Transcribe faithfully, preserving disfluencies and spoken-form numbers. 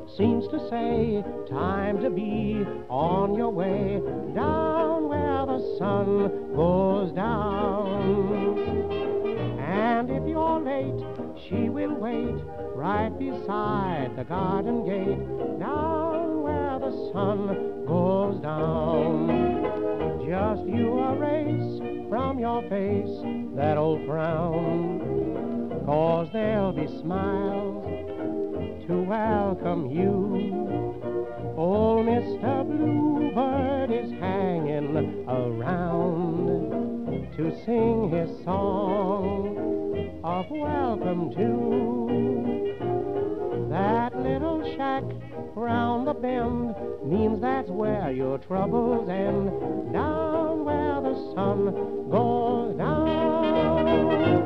seems to say, time to be on your way down where the sun goes down. And if you're late, she will wait right beside the garden gate down where the sun goes down. Just you erase from your face that old frown, 'cause there'll be smiles to welcome you. Old Mister Bluebird is hanging around to sing his song of welcome to. That little shack round the bend means that's where your troubles end, down where the sun goes down.